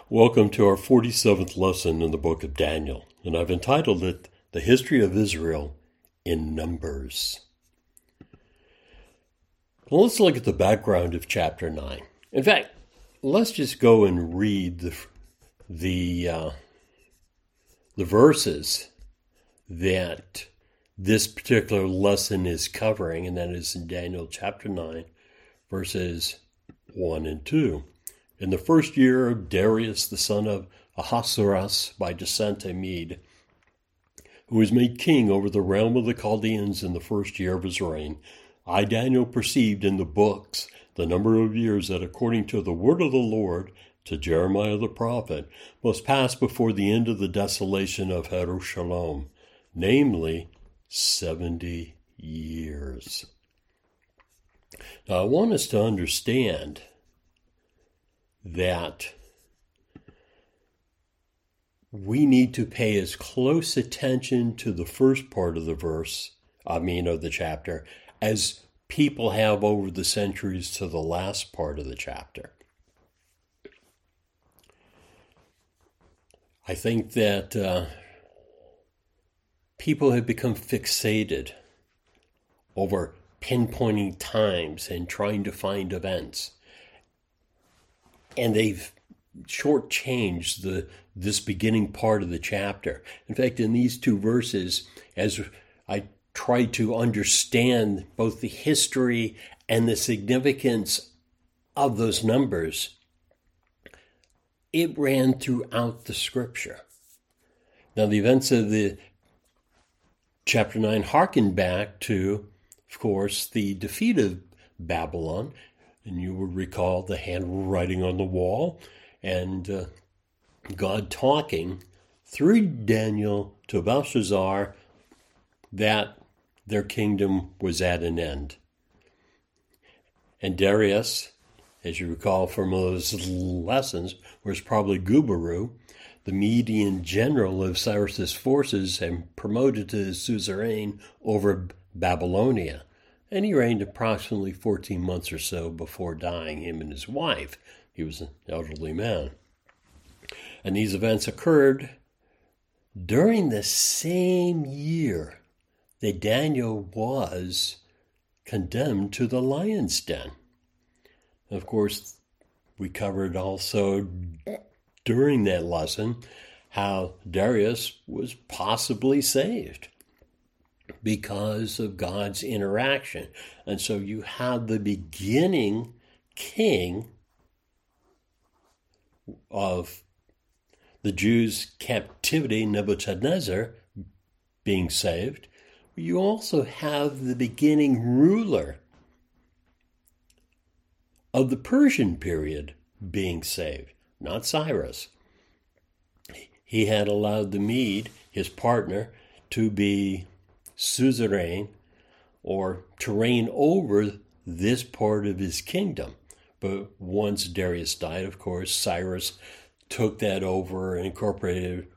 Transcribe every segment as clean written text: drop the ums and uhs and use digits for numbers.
Welcome to our 47th lesson in the book of Daniel, and I've entitled it, The History of Israel in Numbers. Well, let's look at the background of chapter 9. In fact, let's just go and read the verses that this particular lesson is covering, and that is in Daniel chapter 9, verses 1 and 2. In the first year of Darius, the son of Ahasuerus, by descent a Mede, who was made king over the realm of the Chaldeans in the first year of his reign, I, Daniel, perceived in the books the number of years that, according to the word of the Lord to Jeremiah the prophet, must pass before the end of the desolation of Jerusalem, namely 70 years. Now, I want us to understand that we need to pay as close attention to the first part of the of the chapter, as people have over the centuries to the last part of the chapter. I think that people have become fixated over pinpointing times and trying to find events. And they've shortchanged this beginning part of the chapter. In fact, in these two verses, as I try to understand both the history and the significance of those numbers, it ran throughout the scripture. Now, the events of the chapter 9 harken back to, of course, the defeat of Babylon. And you will recall the handwriting on the wall and God talking through Daniel to Belshazzar that their kingdom was at an end. And Darius, as you recall from those lessons, was probably Gubaru, the Median general of Cyrus's forces, and promoted to suzerain over Babylonia. And he reigned approximately 14 months or so before dying, him and his wife. He was an elderly man. And these events occurred during the same year that Daniel was condemned to the lion's den. Of course, we covered also during that lesson how Darius was possibly saved because of God's interaction. And so you have the beginning king of the Jews' captivity, Nebuchadnezzar, being saved. You also have the beginning ruler of the Persian period being saved, not Cyrus. He had allowed the Mede, his partner, to be suzerain, or to reign over this part of his kingdom. But once Darius died, of course, Cyrus took that over and incorporated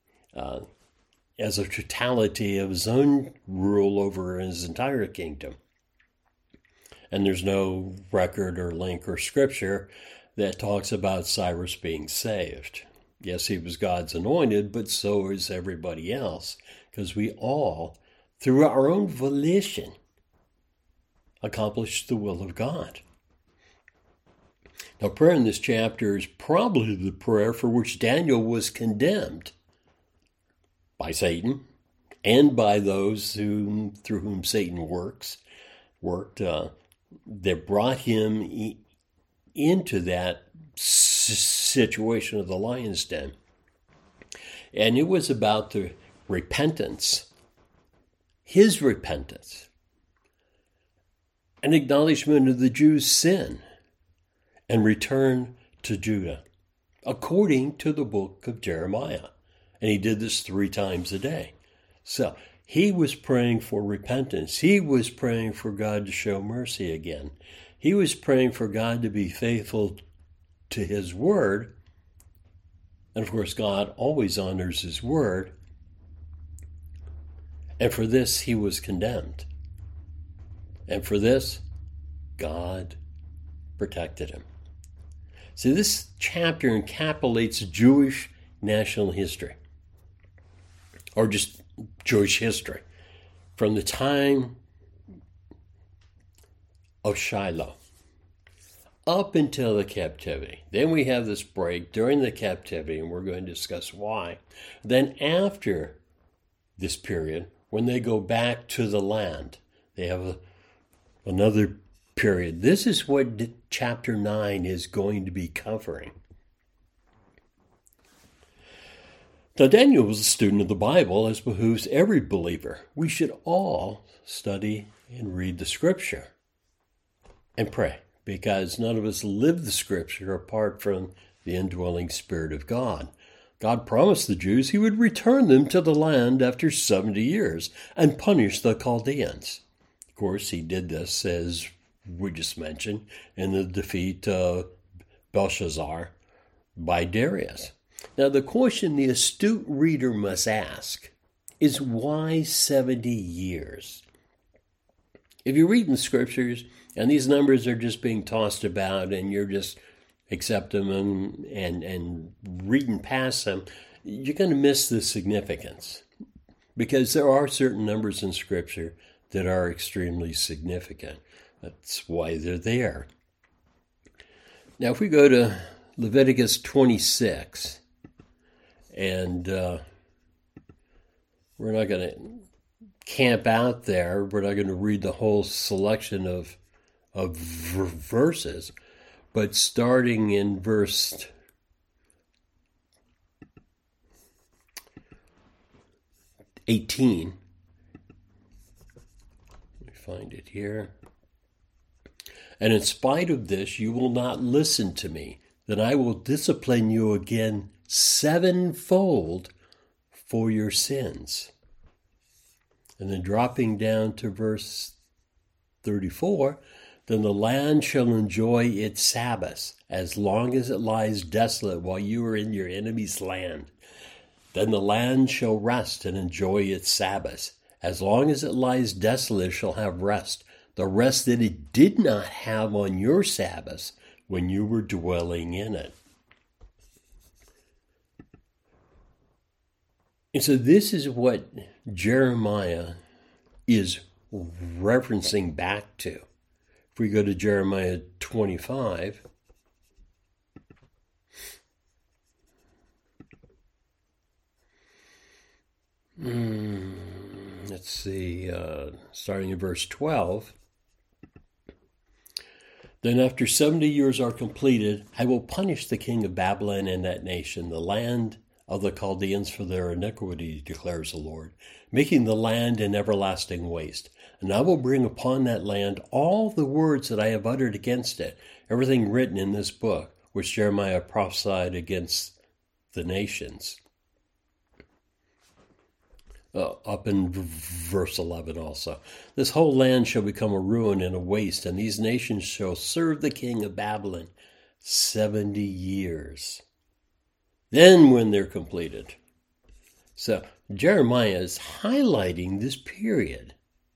as a totality of his own rule over his entire kingdom. And there's no record or link or scripture that talks about Cyrus being saved. Yes, he was God's anointed, but so is everybody else, because we all, through our own volition, accomplish the will of God. Now, prayer in this chapter is probably the prayer for which Daniel was condemned by Satan and by those through whom Satan worked, that brought him into that situation of the lion's den. And it was about the repentance, his repentance, an acknowledgement of the Jews' sin, and return to Judah, according to the book of Jeremiah. And he did this 3 times a day. So he was praying for repentance. He was praying for God to show mercy again. He was praying for God to be faithful to his word. And of course, God always honors his word. And for this, he was condemned. And for this, God protected him. So this chapter encapsulates Jewish national history, or just Jewish history, from the time of Shiloh up until the captivity. Then we have this break during the captivity, and we're going to discuss why. Then after this period, when they go back to the land, they have another period. This is what chapter 9 is going to be covering. Now, Daniel was a student of the Bible, as behooves every believer. We should all study and read the Scripture and pray, because none of us live the Scripture apart from the indwelling Spirit of God. God promised the Jews he would return them to the land after 70 years and punish the Chaldeans. Of course, he did this, as we just mentioned, in the defeat of Belshazzar by Darius. Now, the question the astute reader must ask is, why 70 years? If you read in the Scriptures, and these numbers are just being tossed about, and you're just accepting them and reading past them, you're going to miss the significance. Because there are certain numbers in Scripture that are extremely significant. That's why they're there. Now, if we go to Leviticus 26, and we're not going to camp out there. We're not going to read the whole selection of verses, but starting in verse 18, let me find it here. And in spite of this, you will not listen to me. Then I will discipline you again sevenfold for your sins. And then dropping down to verse 34, then the land shall enjoy its Sabbaths as long as it lies desolate while you are in your enemy's land. Then the land shall rest and enjoy its Sabbaths. As long as it lies desolate, it shall have rest. The rest that it did not have on your Sabbaths when you were dwelling in it. And so this is what Jeremiah is referencing back to. If we go to Jeremiah 25, let's see, starting in verse 12. Then after 70 years are completed, I will punish the king of Babylon and that nation, the land of the Chaldeans, for their iniquity, declares the Lord, making the land an everlasting waste. And I will bring upon that land all the words that I have uttered against it, everything written in this book, which Jeremiah prophesied against the nations. Up in verse 11 also. This whole land shall become a ruin and a waste, and these nations shall serve the king of Babylon 70 years. Then when they're completed. So Jeremiah is highlighting this period.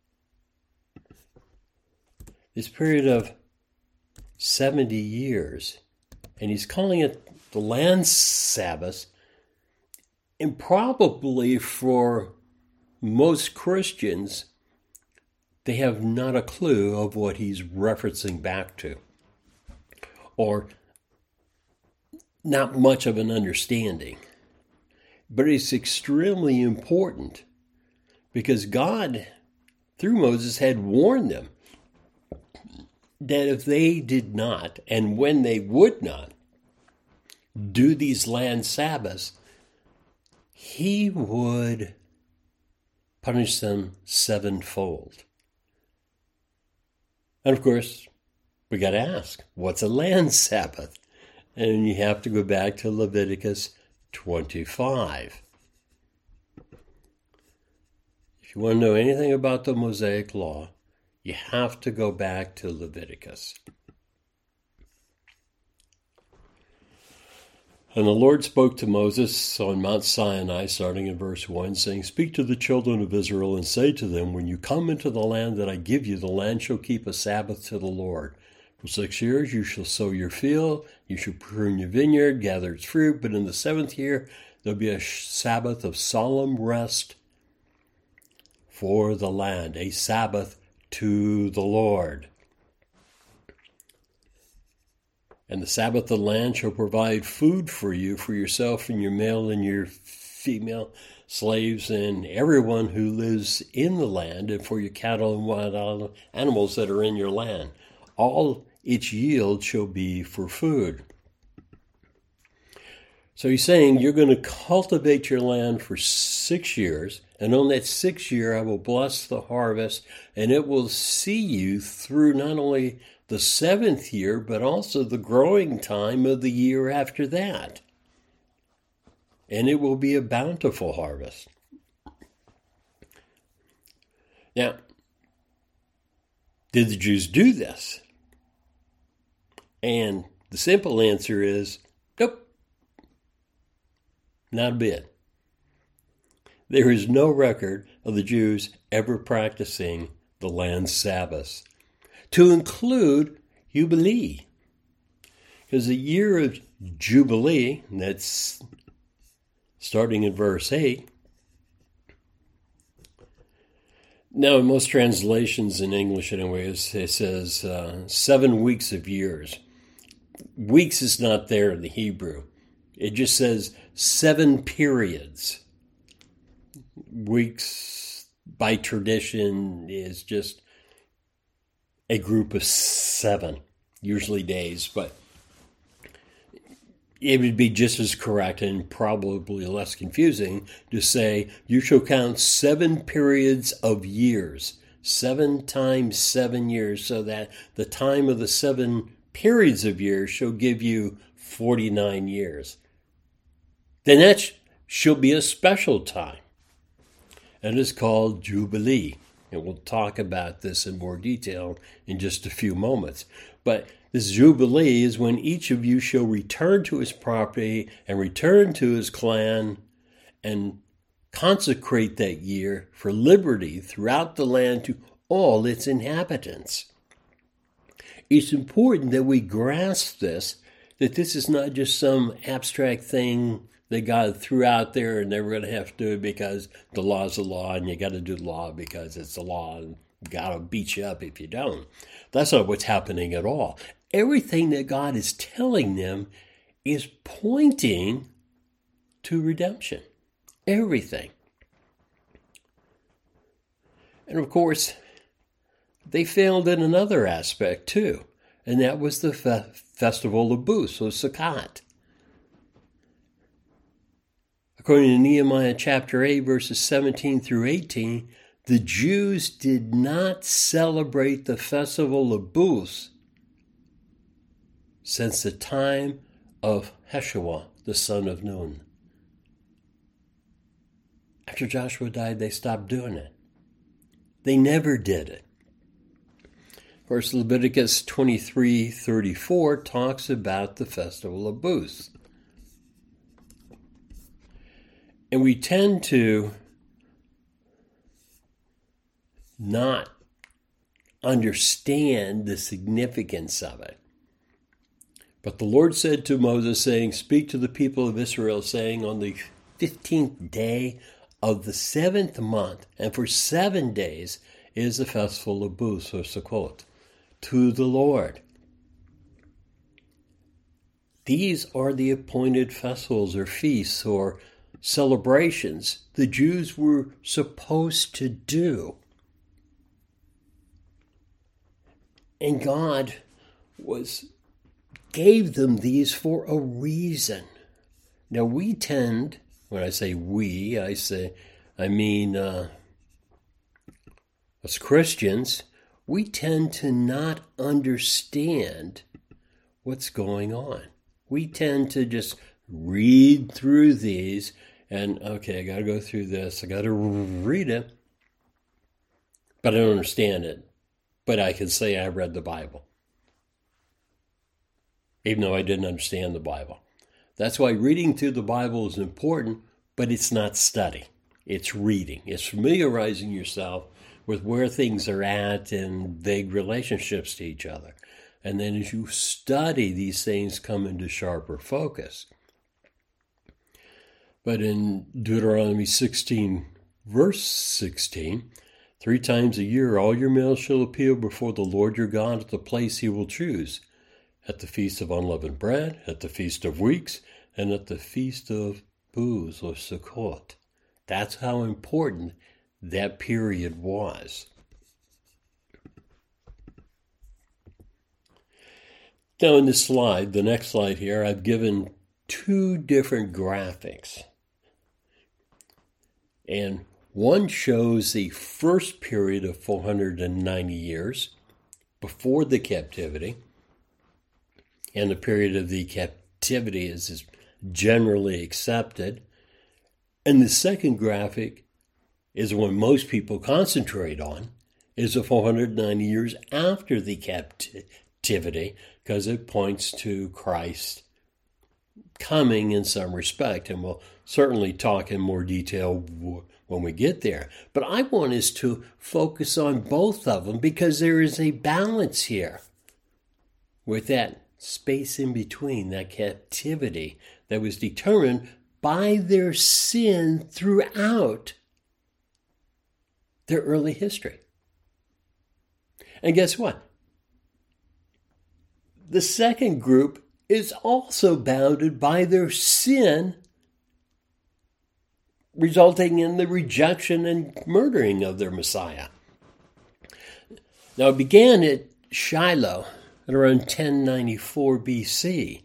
This period of 70 years. And he's calling it the land Sabbath. And probably for most Christians, they have not a clue of what he's referencing back to, or not much of an understanding. But it's extremely important because God, through Moses, had warned them that if they did not, and when they would not, do these land Sabbaths, he would punish them sevenfold. And of course, we got to ask, what's a land Sabbath? And you have to go back to Leviticus 25. If you want to know anything about the Mosaic Law, you have to go back to Leviticus. And the Lord spoke to Moses on Mount Sinai, starting in verse 1, saying, Speak to the children of Israel and say to them, When you come into the land that I give you, the land shall keep a Sabbath to the Lord. For 6 years you shall sow your field, you shall prune your vineyard, gather its fruit, but in the 7th year there'll be a Sabbath of solemn rest for the land, a Sabbath to the Lord. And the Sabbath of the land shall provide food for you, for yourself and your male and your female slaves and everyone who lives in the land, and for your cattle and wild animals that are in your land. All its yield shall be for food. So he's saying you're going to cultivate your land for 6 years, and on that 6th year I will bless the harvest, and it will see you through not only the 7th year, but also the growing time of the year after that. And it will be a bountiful harvest. Now, did the Jews do this? And the simple answer is, nope. Not a bit. There is no record of the Jews ever practicing the land Sabbaths, to include Jubilee. Because the year of Jubilee, that's starting in verse 8. Now, in most translations in English anyways, it says 7 weeks of years. Weeks is not there in the Hebrew. It just says 7 periods. Weeks, by tradition, is just a group of 7, usually days, but it would be just as correct and probably less confusing to say you shall count 7 periods of years, 7 times 7 years, so that the time of the 7 periods of years shall give you 49 years. Then that shall be a special time, and it's called Jubilee. And we'll talk about this in more detail in just a few moments. But this Jubilee is when each of you shall return to his property and return to his clan and consecrate that year for liberty throughout the land to all its inhabitants. It's important that we grasp this, that this is not just some abstract thing that God threw out there and they were going to have to do it because the law is the law and you got to do the law because it's the law and God will beat you up if you don't. That's not what's happening at all. Everything that God is telling them is pointing to redemption. Everything. And of course, they failed in another aspect too, and that was the festival of booths, or Sukkot. According to Nehemiah chapter 8, verses 17 through 18, the Jews did not celebrate the festival of booths since the time of Heshua, the son of Nun. After Joshua died, they stopped doing it. They never did it. Of course, Leviticus 23:34 talks about the festival of booths. And we tend to not understand the significance of it. But the Lord said to Moses, saying, "Speak to the people of Israel, saying, on the 15th day of the 7th month, and for 7 days is the festival of booths, or Sukkot, to the Lord." These are the appointed festivals or feasts or celebrations the Jews were supposed to do. And God gave them these for a reason. Now we tend, when I say we, I mean as Christians, we tend to not understand what's going on. We tend to just read through these and, okay, I got to go through this. I got to read it, but I don't understand it. But I can say I read the Bible, even though I didn't understand the Bible. That's why reading through the Bible is important, but it's not study. It's reading. It's familiarizing yourself with where things are at and vague relationships to each other. And then as you study, these things come into sharper focus. But in Deuteronomy 16, verse 16, 3 times a year all your males shall appear before the Lord your God at the place he will choose, at the feast of unleavened bread, at the feast of weeks, and at the feast of booths or Sukkot. That's how important that period was. Now in this slide, the next slide here, I've given 2 different graphics. And one shows the first period of 490 years before the captivity, and the period of the captivity is generally accepted. And the second graphic is one most people concentrate on, is the 490 years after the captivity, because it points to Christ coming in some respect, and we'll certainly talk in more detail when we get there. But I want us to focus on both of them because there is a balance here with that space in between, that captivity that was determined by their sin throughout their early history. And guess what? The second group is also bounded by their sin, resulting in the rejection and murdering of their Messiah. Now, it began at Shiloh at around 1094 BC.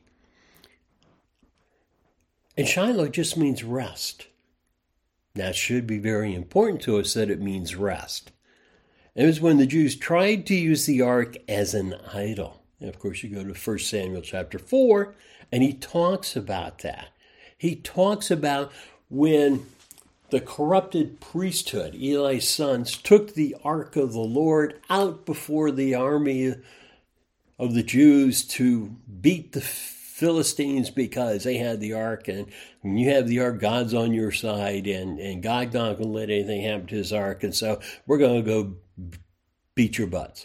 And Shiloh just means rest. Now, it should be very important to us that it means rest. It was when the Jews tried to use the ark as an idol. And of course, you go to 1 Samuel chapter 4, and he talks about that. He talks about when the corrupted priesthood, Eli's sons, took the ark of the Lord out before the army of the Jews to beat the Philistines because they had the ark, and when you have the ark, God's on your side, and God's not going to let anything happen to his ark, and so we're going to go beat your butts.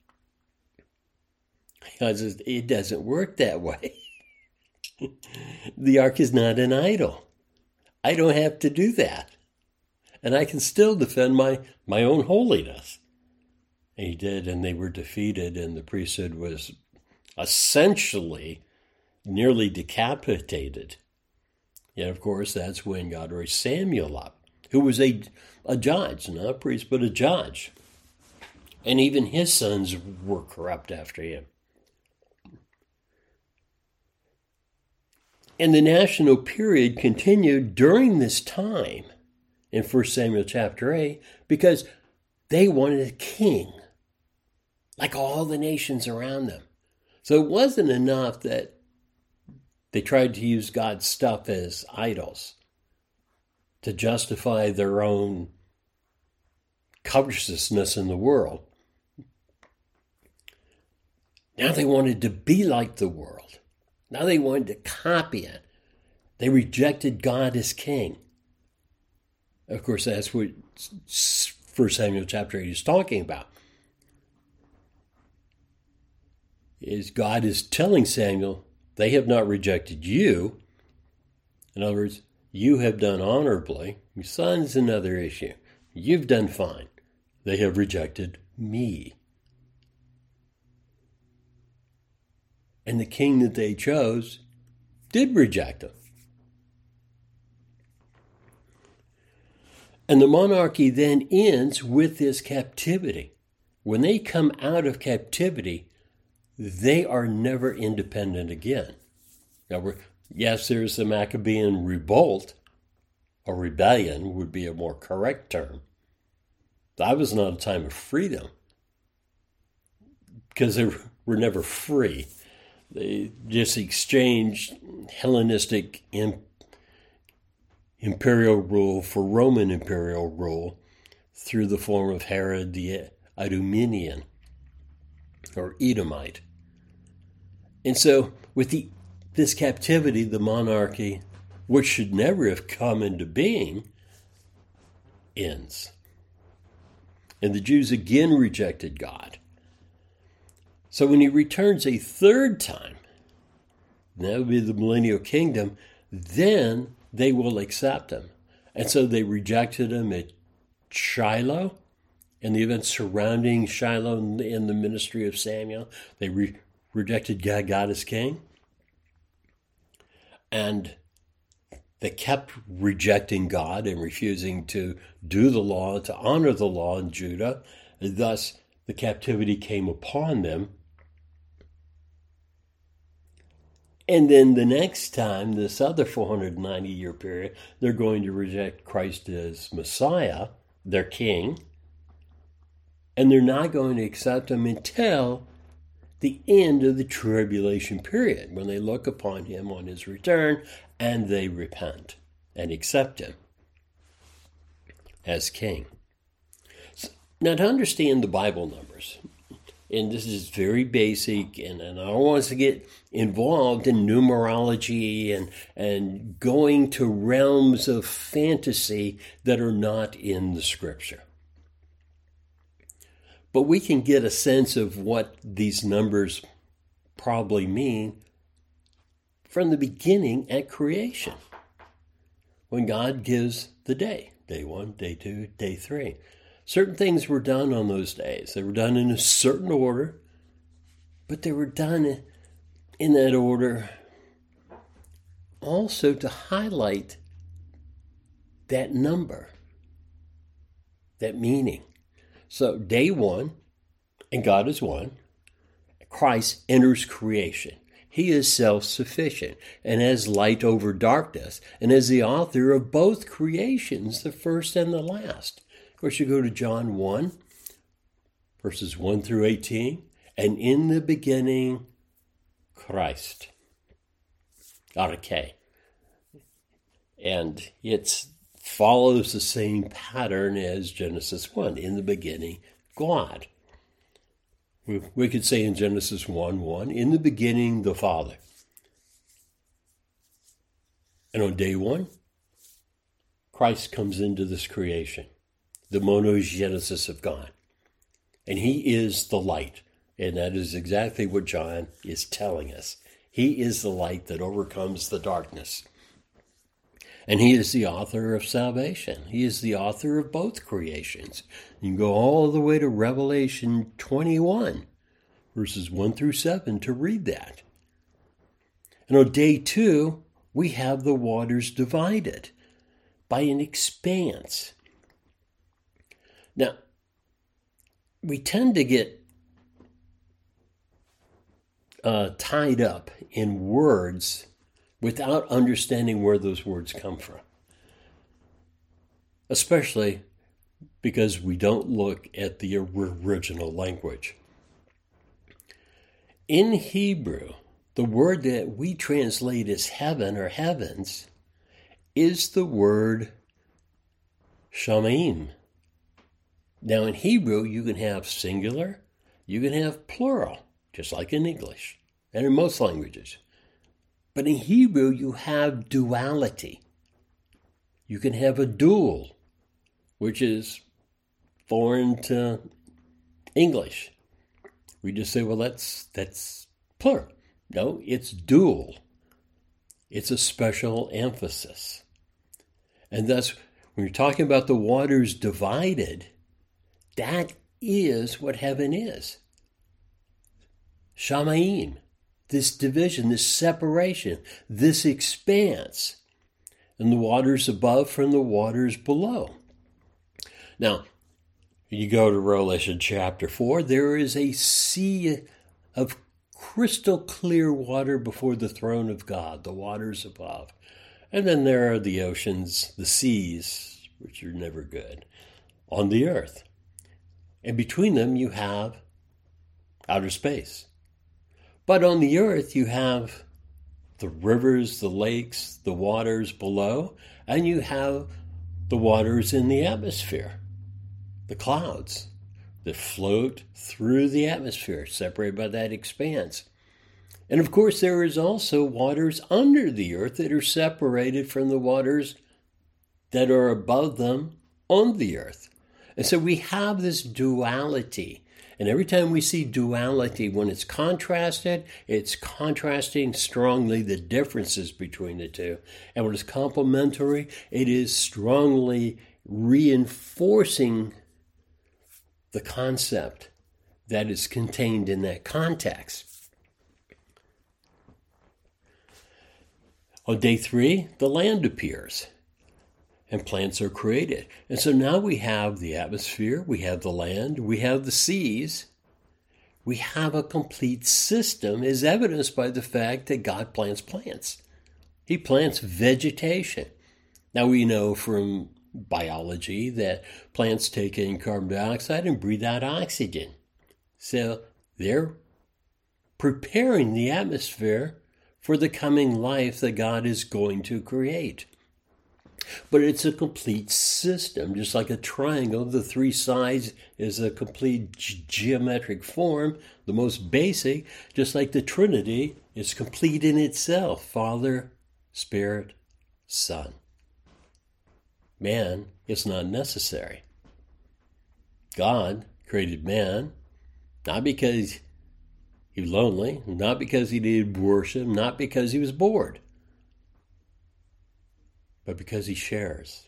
Because it doesn't work that way. The ark is not an idol. I don't have to do that. And I can still defend my own holiness. And he did, and they were defeated, and the priesthood was essentially nearly decapitated. And of course, that's when God raised Samuel up, who was a judge, not a priest, but a judge. And even his sons were corrupt after him. And the national period continued during this time in 1 Samuel chapter 8 because they wanted a king, like all the nations around them. So it wasn't enough that they tried to use God's stuff as idols to justify their own covetousness in the world. Now they wanted to be like the world. Now they wanted to copy it. They rejected God as king. Of course, that's what 1 Samuel chapter 8 is talking about. Is God is telling Samuel, they have not rejected you. In other words, you have done honorably. Your son's another issue. You've done fine. They have rejected me. And the king that they chose did reject him. And the monarchy then ends with this captivity. When they come out of captivity, they are never independent again. Now, yes, there's the Maccabean revolt, or rebellion would be a more correct term. That was not a time of freedom, because they were never free. They just exchanged Hellenistic imperial rule for Roman imperial rule through the form of Herod the Idumean, or Edomite. And so with this captivity, the monarchy, which should never have come into being, ends. And the Jews again rejected God. So when he returns a third time, that would be the millennial kingdom, then they will accept him. And so they rejected him at Shiloh and the events surrounding Shiloh in the ministry of Samuel. They rejected God as king. And they kept rejecting God and refusing to do the law, to honor the law in Judah. And thus, the captivity came upon them. And then the next time, this other 490-year period, they're going to reject Christ as Messiah, their king. And they're not going to accept him until the end of the tribulation period, when they look upon him on his return and they repent and accept him as king. So, now, to understand the Bible numbers, and this is very basic, and I don't want us to get involved in numerology and going to realms of fantasy that are not in the Scripture. But we can get a sense of what these numbers probably mean from the beginning at creation, when God gives the day 1, day 2, day 3. Certain things were done on those days. They were done in a certain order, but they were done in that order also to highlight that number, that meaning. So day 1, and God is one, Christ enters creation. He is self-sufficient and has light over darkness and is the author of both creations, the first and the last. Of course, you go to John 1, verses 1 through 18, and in the beginning, Christ. Arche. And it follows the same pattern as Genesis 1. In the beginning, God. We could say in Genesis 1:1, in the beginning, the Father. And on day 1, Christ comes into this creation, the monogenesis of God. And he is the light. And that is exactly what John is telling us. He is the light that overcomes the darkness. And he is the author of salvation. He is the author of both creations. You can go all the way to Revelation 21, verses 1 through 7 to read that. And on day 2, we have the waters divided by an expanse. Now, we tend to get tied up in words without understanding where those words come from. Especially because we don't look at the original language. In Hebrew, the word that we translate as heaven or heavens is the word shamayim. Now in Hebrew, you can have singular, you can have plural, just like in English and in most languages. But in Hebrew, you have duality. You can have a dual, which is foreign to English. We just say, well, that's plural. No, it's dual. It's a special emphasis. And thus, when you're talking about the waters divided, that is what heaven is. Shamayim. This division, this separation, this expanse, and the waters above from the waters below. Now, you go to Revelation chapter 4, there is a sea of crystal clear water before the throne of God, the waters above. And then there are the oceans, the seas, which are never good, on the earth. And between them you have outer space. But on the earth, you have the rivers, the lakes, the waters below, and you have the waters in the atmosphere, the clouds that float through the atmosphere, separated by that expanse. And of course, there is also waters under the earth that are separated from the waters that are above them on the earth. And so we have this duality. And every time we see duality, when it's contrasted, it's contrasting strongly the differences between the two. And when it's complementary, it is strongly reinforcing the concept that is contained in that context. On day 3, the land appears and plants are created. And so now we have the atmosphere, we have the land, we have the seas. We have a complete system, as evidenced by the fact that God plants plants. He plants vegetation. Now we know from biology that plants take in carbon dioxide and breathe out oxygen. So they're preparing the atmosphere for the coming life that God is going to create. But it's a complete system, just like a triangle. The 3 sides is a complete geometric form, the most basic, just like the Trinity is complete in itself, Father, Spirit, Son. Man is not necessary. God created man not because he was lonely, not because he needed worship, not because he was bored, but because he shares.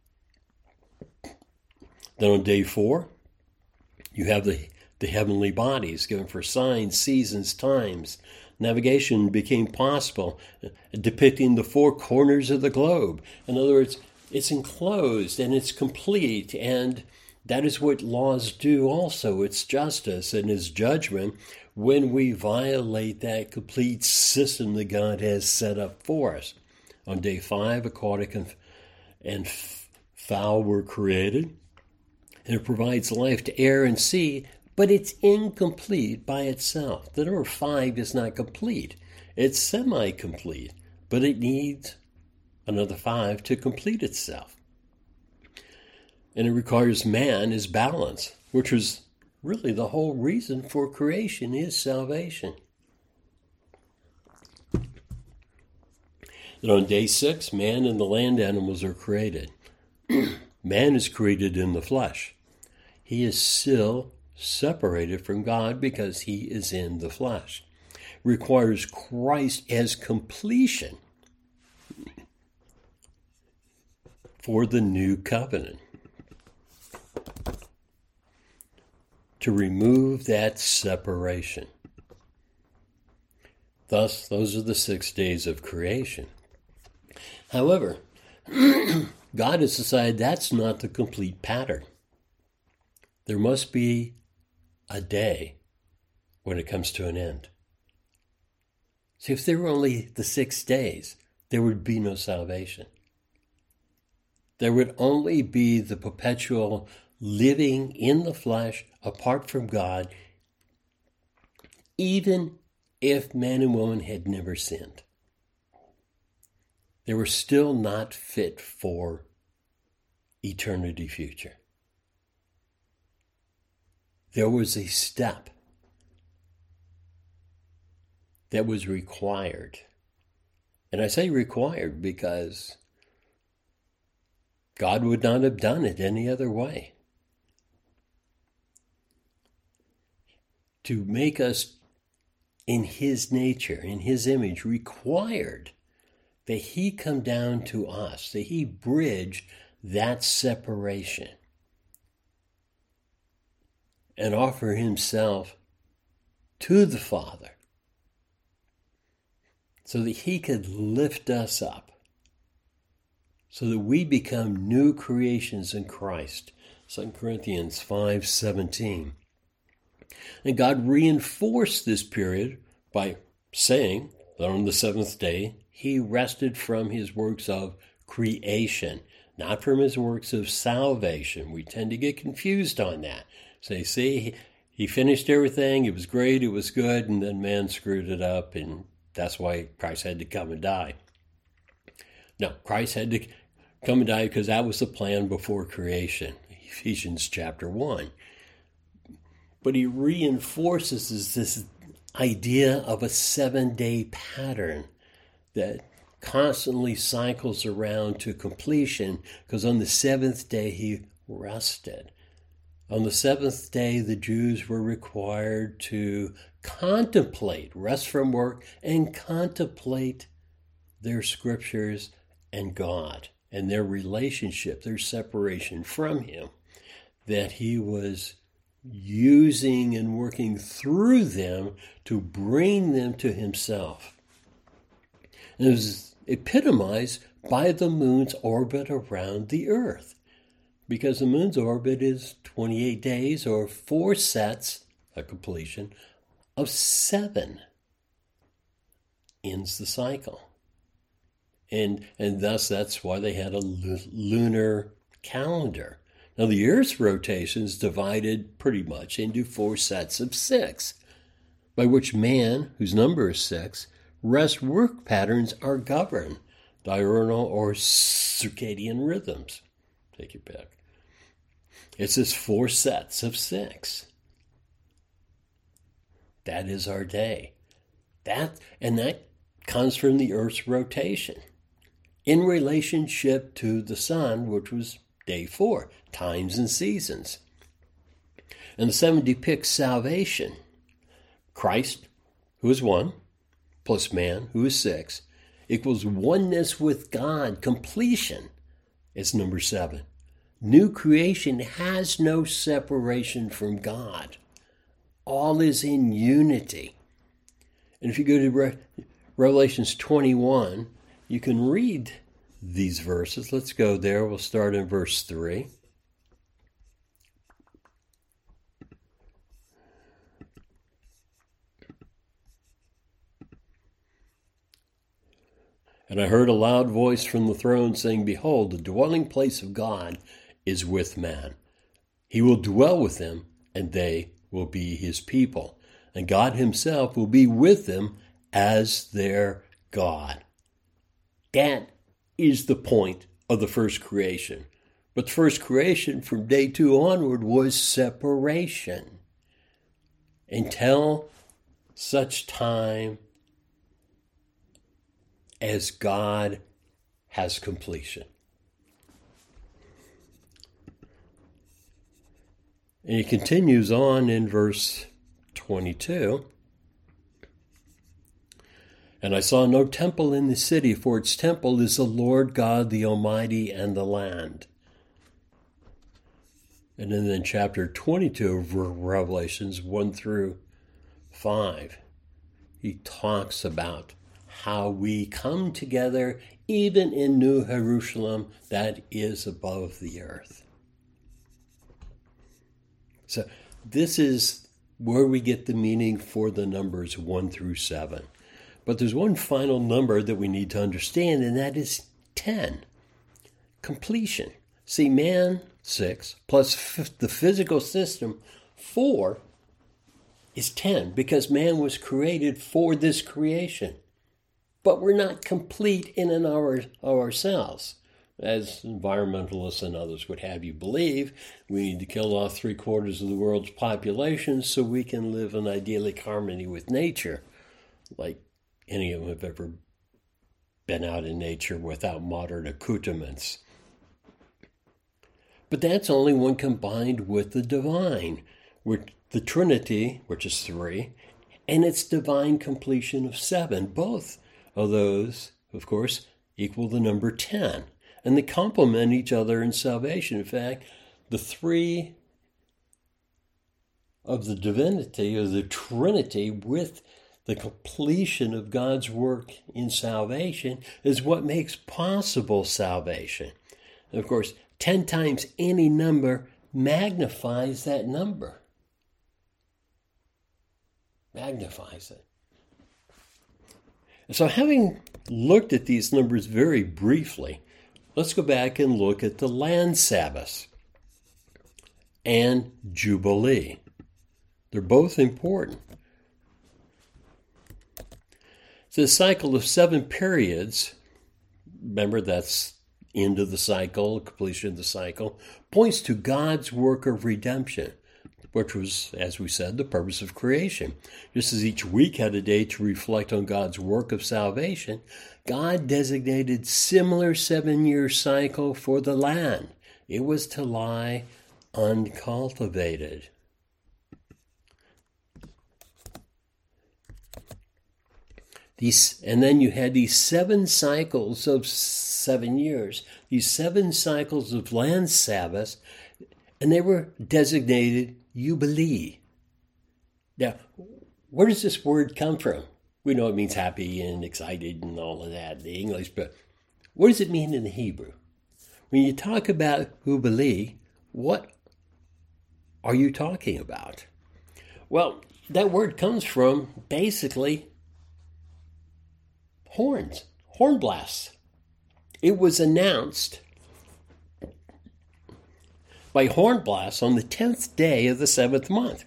Then on day 4, you have the heavenly bodies given for signs, seasons, times. Navigation became possible, depicting the 4 corners of the globe. In other words, it's enclosed and it's complete, and that is what laws do also. It's justice and it's judgment when we violate that complete system that God has set up for us. On day 5, aquatic and fowl were created, and it provides life to air and sea, but it's incomplete by itself. The number 5 is not complete. It's semi-complete, but it needs another 5 to complete itself. And it requires man as balance, which was really the whole reason for creation, is salvation. Then on day 6, man and the land animals are created. Man is created in the flesh. He is still separated from God because he is in the flesh. Requires Christ as completion for the new covenant, to remove that separation. Thus, those are the 6 days of creation. However, God has decided that's not the complete pattern. There must be a day when it comes to an end. See, if there were only the 6 days, there would be no salvation. There would only be the perpetual living in the flesh apart from God, even if man and woman had never sinned. They were still not fit for eternity future. There was a step that was required. And I say required because God would not have done it any other way. To make us in his nature, in his image, required that he come down to us, that he bridge that separation and offer himself to the Father so that he could lift us up, so that we become new creations in Christ. 2 Corinthians 5:17. And God reinforced this period by saying that on the 7th day, he rested from his works of creation, not from his works of salvation. We tend to get confused on that. So see, he finished everything, it was great, it was good, and then man screwed it up, and that's why Christ had to come and die. No, Christ had to come and die because that was the plan before creation, Ephesians chapter 1. But he reinforces this idea of a 7-day pattern that constantly cycles around to completion, because on the 7th day he rested. On the seventh day, the Jews were required to contemplate, rest from work, and contemplate their scriptures and God and their relationship, their separation from Him, that He was using and working through them to bring them to Himself. And it was epitomized by the moon's orbit around the earth, because the moon's orbit is 28 days or 4 sets, a completion, of 7 ends the cycle. And thus that's why they had a lunar calendar. Now the Earth's rotation is divided pretty much into 4 sets of 6, by which man, whose number is 6, rest work patterns are governed, diurnal or circadian rhythms. Take your pick. It's just 4 sets of 6. That is our day. That comes from the Earth's rotation in relationship to the sun, which was day 4, times and seasons. And the 7 depicts salvation. Christ, who is 1, plus man, who is 6, equals oneness with God, completion. It's number 7. New creation has no separation from God. All is in unity. And if you go to Revelations 21, you can read these verses. Let's go there. We'll start in verse 3. And I heard a loud voice from the throne saying, "Behold, the dwelling place of God is with man. He will dwell with them, and they will be His people. And God Himself will be with them as their God." That is the point of the first creation. But the first creation from day 2 onward was separation until such time as God has completion. And he continues on in verse 22. And I saw no temple in the city, for its temple is the Lord God, the Almighty, and the land. And then in chapter 22 of Revelations 1 through 5, he talks about how we come together even in New Jerusalem that is above the earth. So this is where we get the meaning for the numbers 1 through 7. But there's one final number that we need to understand, and that is 10. Completion. See, man, 6, plus the physical system, 4, is 10, because man was created for this creation. But we're not complete in and ourselves. As environmentalists and others would have you believe, we need to kill off 3/4 of the world's population so we can live in idyllic harmony with nature, like any of them have ever been out in nature without modern accoutrements. But that's only when combined with the divine, with the Trinity, which is 3, and its divine completion of 7. Both of those, of course, equal the number 10. And they complement each other in salvation. In fact, the 3 of the divinity, or the Trinity, with the completion of God's work in salvation is what makes possible salvation. And of course, 10 times any number magnifies that number. Magnifies it. And so having looked at these numbers very briefly, let's go back and look at the land Sabbaths and Jubilee. They're both important. It's a cycle of 7 periods. Remember, that's end of the cycle, completion of the cycle, points to God's work of redemption, which was, as we said, the purpose of creation. Just as each week had a day to reflect on God's work of salvation, God designated similar 7-year cycle for the land. It was to lie uncultivated. And then you had these 7 cycles of 7 years, these 7 cycles of land Sabbaths, and they were designated Jubilee. Now, where does this word come from? We know it means happy and excited and all of that in the English, but what does it mean in the Hebrew? When you talk about Jubilee, what are you talking about? Well, that word comes from basically horns, horn blasts. It was announced by horn blasts on the 10th day of the 7th month.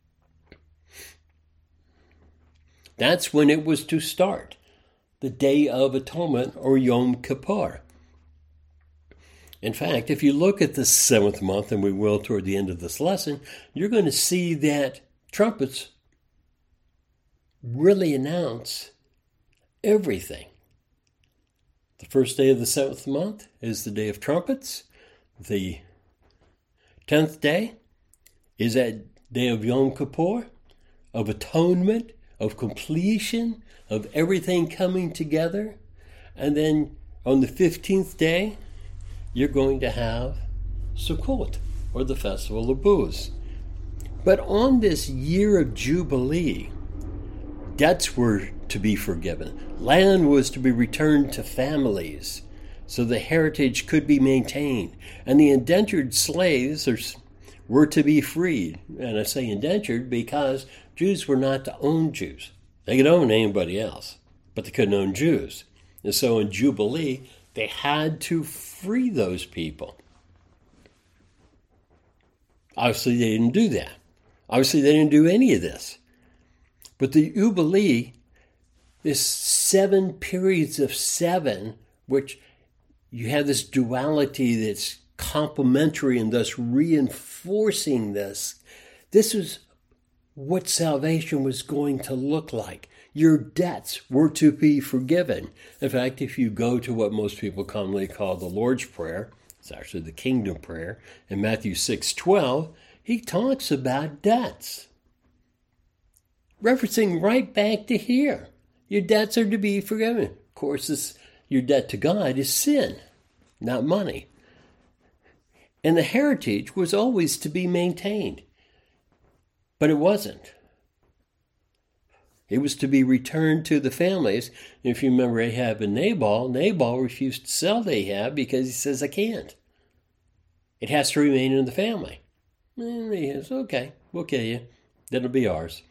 That's when it was to start, the Day of Atonement, or Yom Kippur. In fact, if you look at the 7th month, and we will toward the end of this lesson, you're going to see that trumpets really announce everything. The first day of the 7th month is the Day of Trumpets. The 10th day is that day of Yom Kippur, of atonement, of completion, of everything coming together. And then on the 15th day, you're going to have Sukkot, or the Festival of Booths. But on this year of Jubilee, debts were to be forgiven. Land was to be returned to families so the heritage could be maintained. And the indentured slaves were to be freed. And I say indentured because Jews were not to own Jews. They could own anybody else, but they couldn't own Jews. And so in Jubilee, they had to free those people. Obviously, they didn't do that. Obviously, they didn't do any of this. But the Jubilee, this 7 periods of 7, which you have this duality that's complementary and thus reinforcing this. This is what salvation was going to look like. Your debts were to be forgiven. In fact, if you go to what most people commonly call the Lord's Prayer, it's actually the Kingdom Prayer, in Matthew 6:12, he talks about debts. Referencing right back to here. Your debts are to be forgiven. Of course, your debt to God is sin, not money. And the heritage was always to be maintained. But it wasn't. It was to be returned to the families. If you remember Ahab and Nabal refused to sell to Ahab because he says, I can't. It has to remain in the family. And he says, okay, we'll kill you. That'll be ours.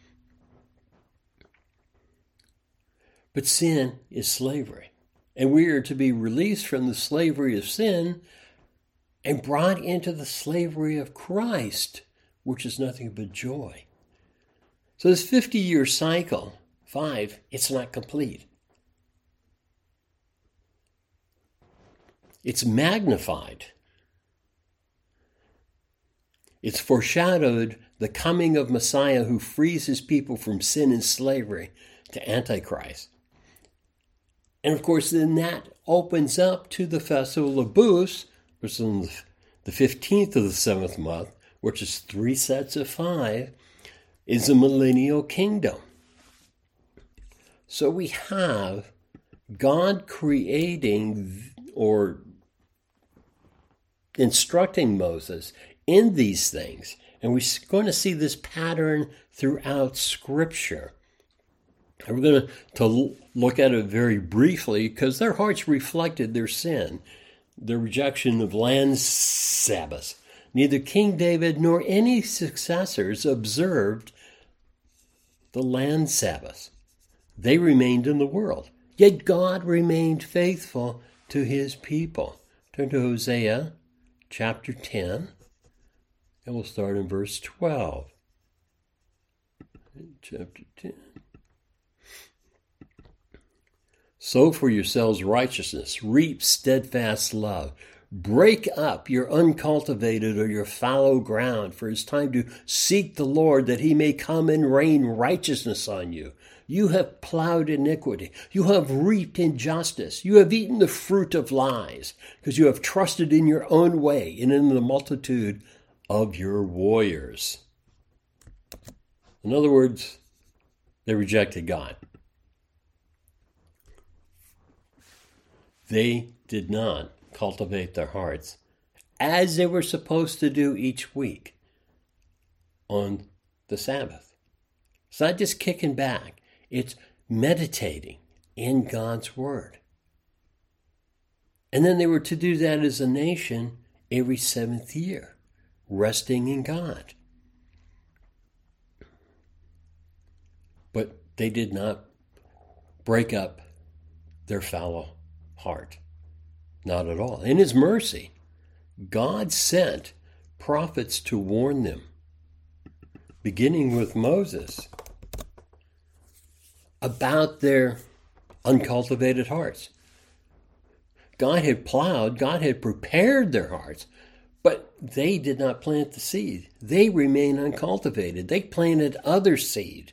But sin is slavery. And we are to be released from the slavery of sin and brought into the slavery of Christ, which is nothing but joy. So this 50-year cycle, 5, it's not complete. It's magnified. It's foreshadowed the coming of Messiah who frees his people from sin and slavery to Antichrist. And of course, then that opens up to the Festival of Booths, which is on the 15th of the 7th month, which is 3 sets of 5, is the millennial kingdom. So we have God creating or instructing Moses in these things. And we're going to see this pattern throughout Scripture. And we're going to look at it very briefly because their hearts reflected their sin, their rejection of land Sabbaths. Neither King David nor any successors observed the land Sabbaths. They remained in the world. Yet God remained faithful to his people. Turn to Hosea chapter 10, and we'll start in verse 12. Chapter 10. Sow for yourselves righteousness, reap steadfast love. Break up your uncultivated or your fallow ground, for it's time to seek the Lord that he may come and rain righteousness on you. You have plowed iniquity. You have reaped injustice. You have eaten the fruit of lies, because you have trusted in your own way and in the multitude of your warriors. In other words, they rejected God. They did not cultivate their hearts as they were supposed to do each week on the Sabbath. It's not just kicking back. It's meditating in God's Word. And then they were to do that as a nation every 7th year, resting in God. But they did not break up their fallow heart. Not at all. In His mercy, God sent prophets to warn them, beginning with Moses, about their uncultivated hearts. God had plowed, God had prepared their hearts, but they did not plant the seed. They remained uncultivated. They planted other seed.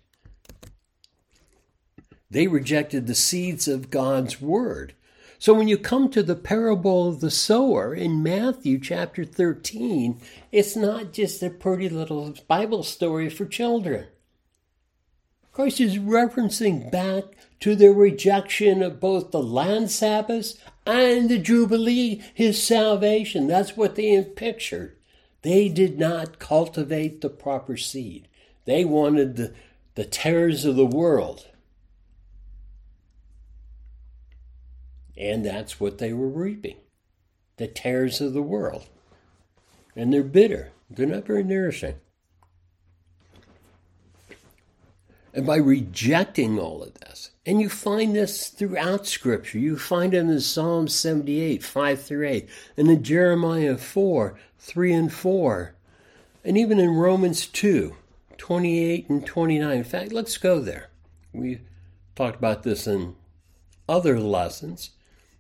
They rejected the seeds of God's Word. So when you come to the parable of the sower in Matthew chapter 13, it's not just a pretty little Bible story for children. Christ is referencing back to their rejection of both the land Sabbaths and the Jubilee, His salvation. That's what they pictured. They did not cultivate the proper seed. They wanted the tares of the world. And that's what they were reaping, the tares of the world. And they're bitter. They're not very nourishing. And by rejecting all of this, and you find this throughout Scripture, you find it in Psalm 78, 5-8, and in Jeremiah 4, 3 and 4, and even in Romans 2, 28 and 29. In fact, let's go there. We talked about this in other lessons,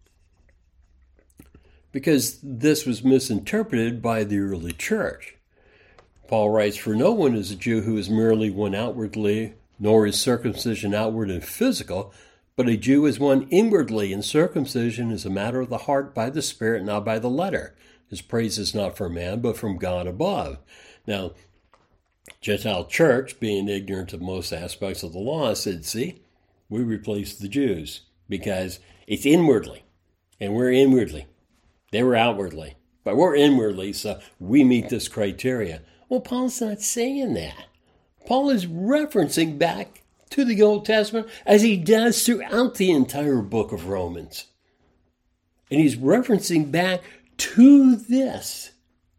because this was misinterpreted by the early church. Paul writes, "For no one is a Jew who is merely one outwardly, nor is circumcision outward and physical, but a Jew is one inwardly, and circumcision is a matter of the heart by the Spirit, not by the letter. His praise is not from man, but from God above." Now, Gentile church, being ignorant of most aspects of the law, said, see, we replaced the Jews because it's inwardly, and we're inwardly. They were outwardly, but we're inwardly, so we meet this criteria. Well, Paul's not saying that. Paul is referencing back to the Old Testament as he does throughout the entire book of Romans. And he's referencing back to this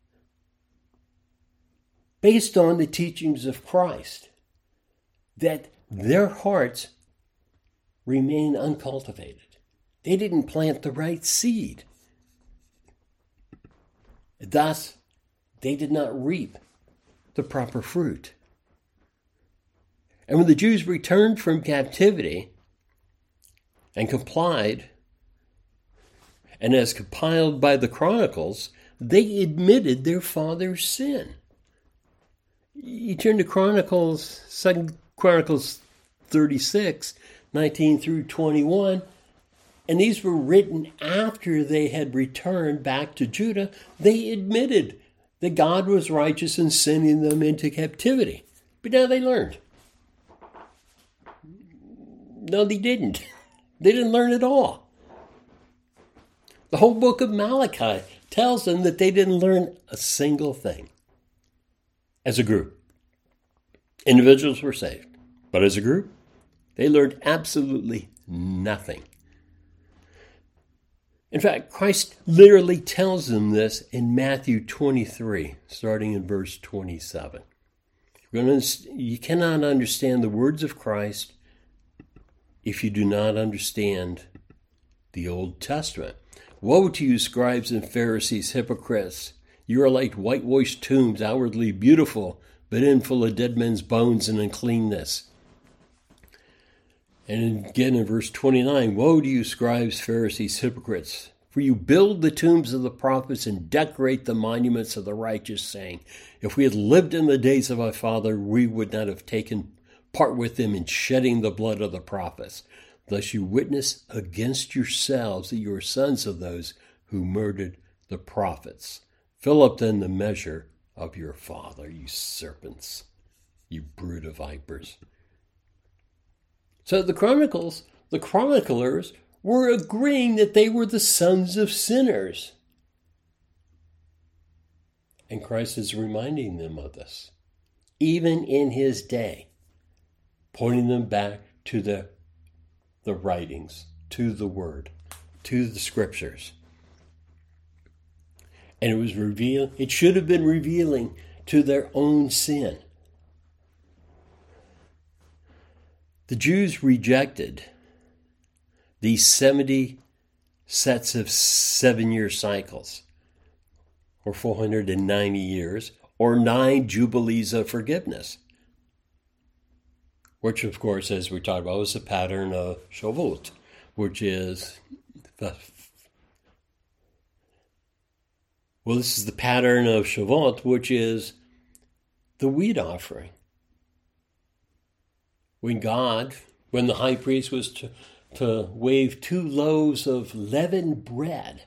based on the teachings of Christ, that their hearts remain uncultivated. They didn't plant the right seed. Thus, they did not reap the proper fruit. And when the Jews returned from captivity and complied, and as compiled by the Chronicles, they admitted their father's sin. You turn to Chronicles, 2 Chronicles 36, 19 through 21, and these were written after they had returned back to Judah. They admitted that God was righteous in sending them into captivity. But now they learned. No, they didn't. They didn't learn at all. The whole book of Malachi tells them that they didn't learn a single thing. As a group, individuals were saved. But as a group, they learned absolutely nothing. In fact, Christ literally tells them this in Matthew 23, starting in verse 27. You cannot understand the words of Christ if you do not understand the Old Testament. Woe to you, scribes and Pharisees, hypocrites! You are like whitewashed tombs, outwardly beautiful, but in full of dead men's bones and uncleanness. And again in verse 29, woe to you, scribes, Pharisees, hypocrites! For you build the tombs of the prophets and decorate the monuments of the righteous, saying, if we had lived in the days of our father, we would not have taken part with them in shedding the blood of the prophets. Thus you witness against yourselves that you are sons of those who murdered the prophets. Fill up then the measure of your father, you serpents, you brood of vipers. So the chroniclers were agreeing that they were the sons of sinners. And Christ is reminding them of this, even in his day, pointing them back to the writings, to the word, to the scriptures. And it should have been revealing to their own sin. The Jews rejected these 70 sets of 7-year cycles, or 490 years, or 9 jubilees of forgiveness, which, of course, as we talked about, was the pattern of Shavuot, which is this is the pattern of Shavuot, which is the wheat offering. When the high priest was to wave 2 loaves of leavened bread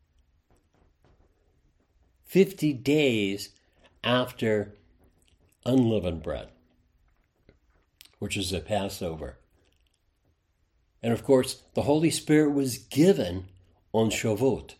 50 days after unleavened bread, which is the Passover. And of course, the Holy Spirit was given on Shavuot.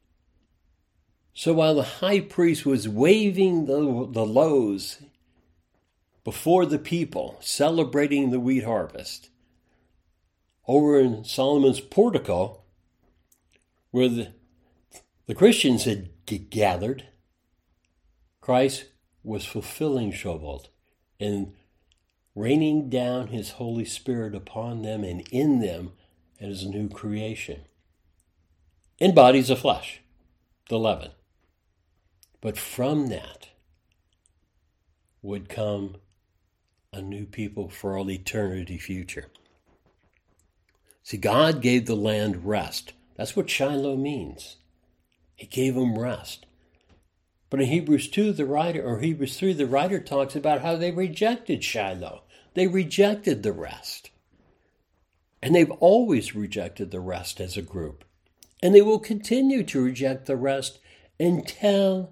So while the high priest was waving the loaves before the people, celebrating the wheat harvest, over in Solomon's portico, where the Christians had gathered, Christ was fulfilling Shavuot and raining down his Holy Spirit upon them and in them as a new creation, in bodies of flesh, the leaven. But from that would come a new people for all eternity future. See, God gave the land rest. That's what Shiloh means. He gave them rest. But in Hebrews 3, the writer talks about how they rejected Shiloh. They rejected the rest. And they've always rejected the rest as a group. And they will continue to reject the rest until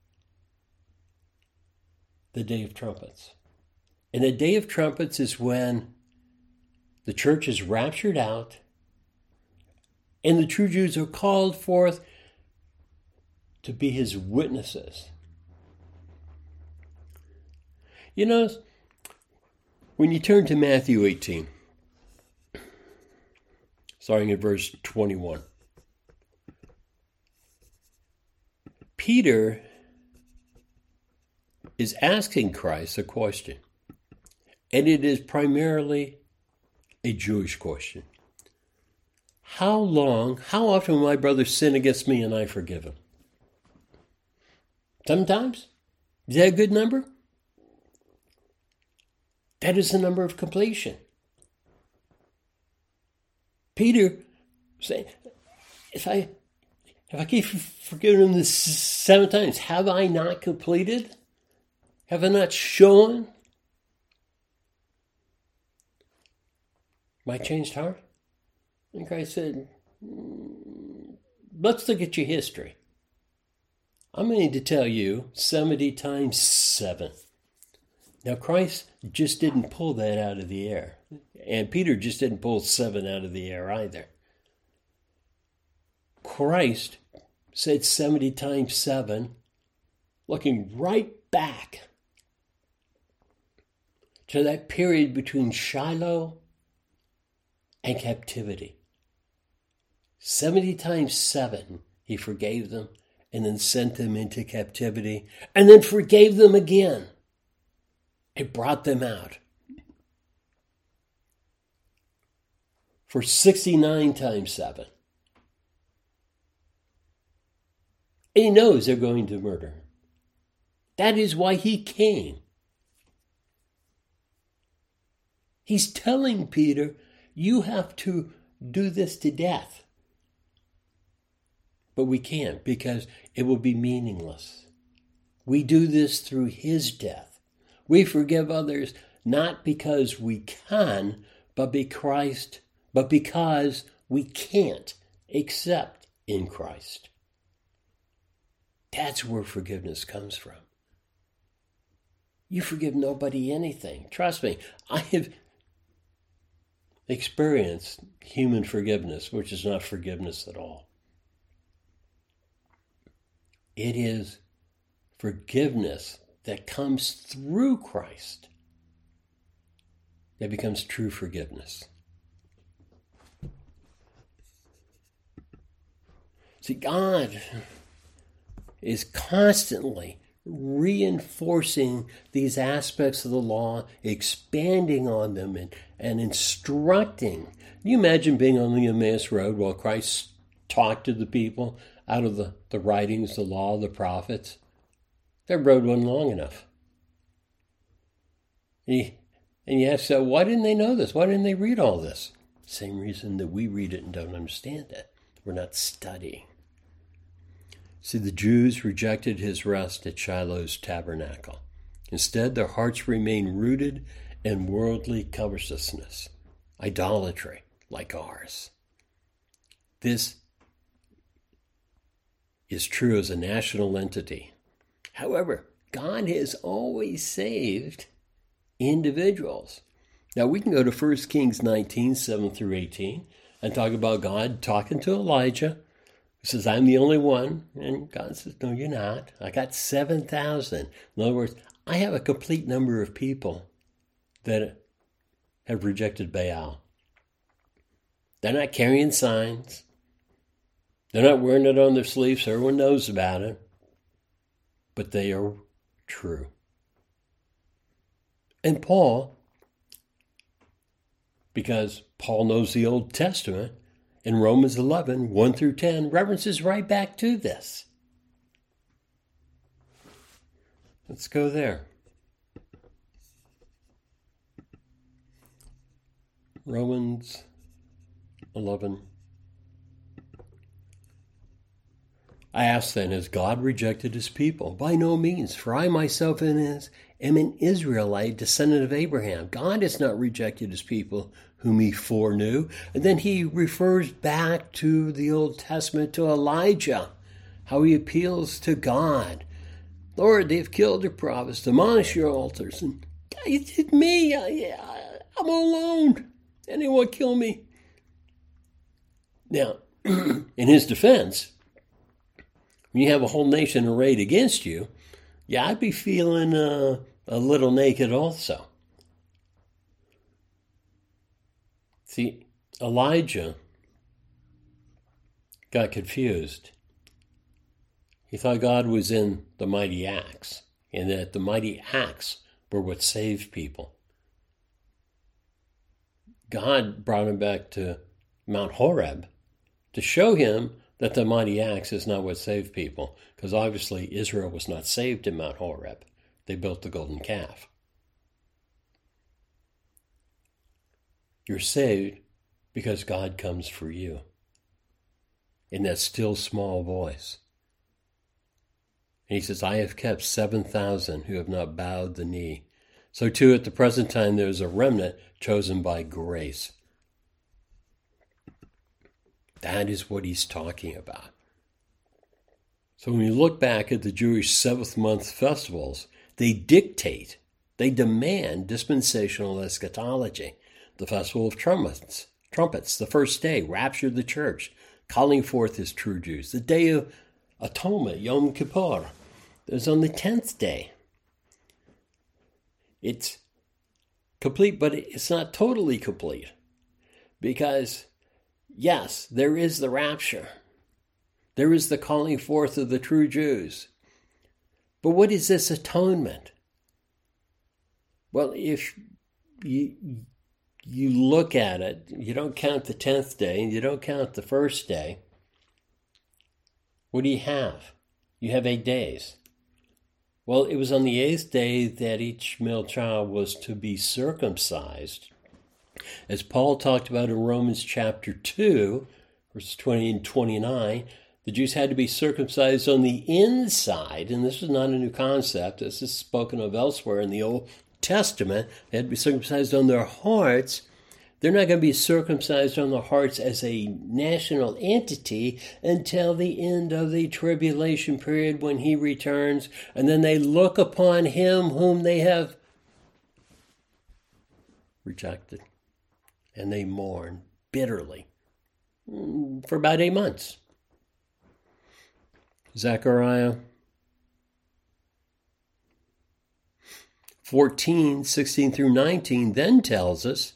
the Day of Trumpets. And the Day of Trumpets is when the church is raptured out and the true Jews are called forth to be his witnesses. You know, when you turn to Matthew 18, starting at verse 21, Peter is asking Christ a question, and it is primarily a Jewish question. How often will my brother sin against me and I forgive him? Sometimes? Is that a good number? That is the number of completion. Peter saying, if I keep forgiving him this 7 times, have I not completed? Have I not shown my changed heart? And Christ said, let's look at your history. I'm going to tell you 70 times 7. Now, Christ just didn't pull that out of the air. And Peter just didn't pull 7 out of the air either. Christ said 70 times 7, looking right back to that period between Shiloh and captivity. 70 times 7, he forgave them and then sent them into captivity and then forgave them again. It brought them out. For 69 times 7. And he knows they're going to murder him. That is why he came. He's telling Peter, you have to do this to death. But we can't because it will be meaningless. We do this through his death. We forgive others not because we can, but because we can't except in Christ. That's where forgiveness comes from. you forgive nobody anything. Trust me, I have experienced human forgiveness, which is not forgiveness at all. It is forgiveness that comes through Christ that becomes true forgiveness. See, God is constantly reinforcing these aspects of the law, expanding on them and instructing. Can you imagine being on the Emmaus Road while Christ talked to the people out of the writings, the law, the prophets? That road wasn't long enough. And you ask, so why didn't they know this? Why didn't they read all this? Same reason that we read it and don't understand it. We're not studying. See, the Jews rejected his rest at Shiloh's tabernacle. Instead, their hearts remained rooted in worldly covetousness, idolatry like ours. This is true as a national entity. However, God has always saved individuals. Now, we can go to 1 Kings 19, 7 through 18, and talk about God talking to Elijah. He says, I'm the only one. And God says, no, you're not. I got 7,000. In other words, I have a complete number of people that have rejected Baal. They're not carrying signs. They're not wearing it on their sleeves so everyone knows about it. But they are true. And Paul, because Paul knows the Old Testament, in Romans 11, 1 through 10, references right back to this. Let's go there. Romans 11. I ask then, has God rejected his people? By no means, for I myself am an Israelite, descendant of Abraham. God has not rejected his people whom he foreknew. And then he refers back to the Old Testament, to Elijah, how he appeals to God. Lord, they've killed your prophets, demolished your altars. And it's me, I'm alone. Anyone kill me? Now, in his defense, when you have a whole nation arrayed against you, yeah, I'd be feeling a little naked also. See, Elijah got confused. He thought God was in the mighty acts, and that the mighty acts were what saved people. God brought him back to Mount Horeb to show him that the mighty acts is not what saved people, because obviously Israel was not saved in Mount Horeb. They built the golden calf. You're saved because God comes for you in that still small voice. And he says, I have kept 7,000 who have not bowed the knee. So too at the present time there is a remnant chosen by grace. That is what he's talking about. So when you look back at the Jewish seventh month festivals, they demand dispensational eschatology. The Festival of Trumpets, the first day, rapture of the church, calling forth his true Jews. The Day of Atonement, Yom Kippur, is on the 10th day. It's complete, but it's not totally complete. Because, yes, there is the rapture. There is the calling forth of the true Jews. But what is this atonement? Well, if you look at it, you don't count the 10th day, and you don't count the first day. What do you have? You have 8 days. Well, it was on the 8th day that each male child was to be circumcised. As Paul talked about in Romans chapter 2, verses 20 and 29, the Jews had to be circumcised on the inside, and this was not a new concept. This is spoken of elsewhere in the Old Testament. They had to be circumcised on their hearts. They're not going to be circumcised on their hearts as a national entity until the end of the tribulation period when he returns. And then they look upon him whom they have rejected. And they mourn bitterly for about 8 months. Zechariah 14, 16 through 19 then tells us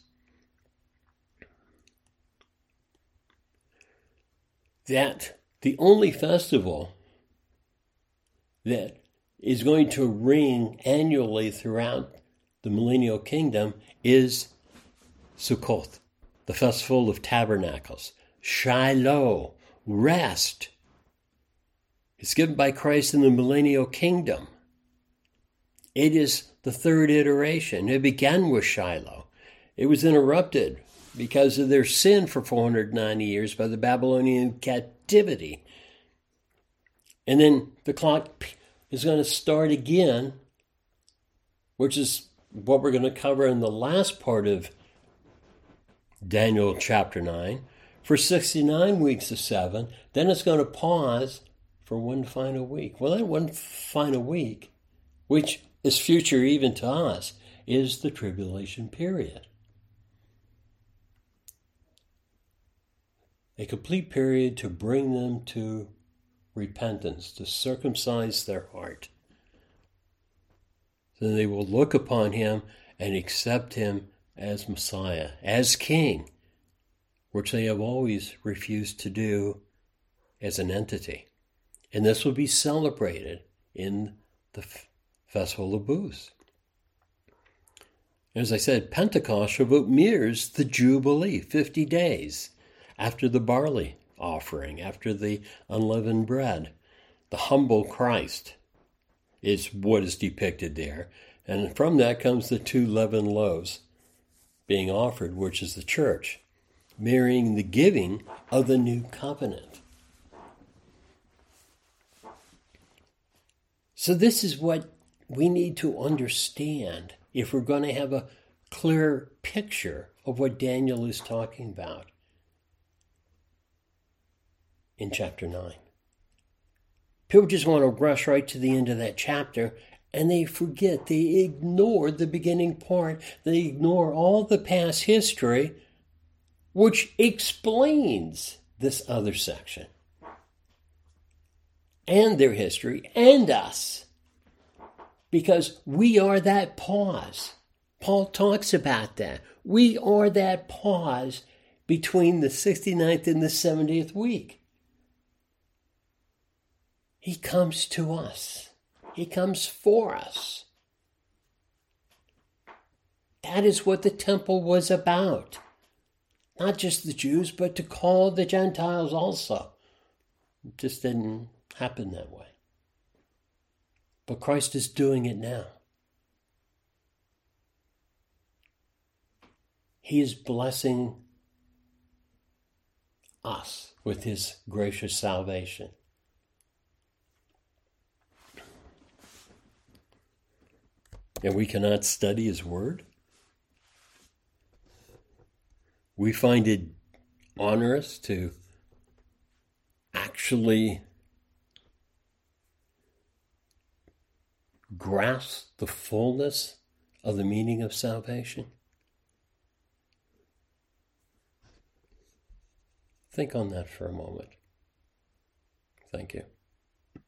that the only festival that is going to ring annually throughout the millennial kingdom is Sukkot, the Festival of Tabernacles. Shiloh, rest. It's given by Christ in the millennial kingdom. It is the third iteration. It began with Shiloh. It was interrupted because of their sin for 490 years by the Babylonian captivity. And then the clock is going to start again, which is what we're going to cover in the last part of Daniel chapter 9, for 69 weeks of 7. Then it's going to pause for one final week. Well, that one final week, which is future even to us, is the tribulation period. A complete period to bring them to repentance, to circumcise their heart. Then they will look upon him and accept him as Messiah, as King, which they have always refused to do as an entity. And this will be celebrated in the Festival of Booths. As I said, Pentecost, Shavuot, mirrors the Jubilee, 50 days after the barley offering, after the unleavened bread. The humble Christ is what is depicted there. And from that comes the 2 leavened loaves being offered, which is the church, mirroring the giving of the new covenant. So this is what we need to understand if we're going to have a clear picture of what Daniel is talking about in chapter 9. People just want to rush right to the end of that chapter, and they forget, they ignore the beginning part, they ignore all the past history, which explains this other section, and their history, and us. Because we are that pause. Paul talks about that. We are that pause between the 69th and the 70th week. He comes to us. He comes for us. That is what the temple was about. Not just the Jews, but to call the Gentiles also. It just didn't happen that way. But Christ is doing it now. He is blessing us with his gracious salvation. And we cannot study his word. We find it onerous to actually grasp the fullness of the meaning of salvation. Think on that for a moment. Thank you.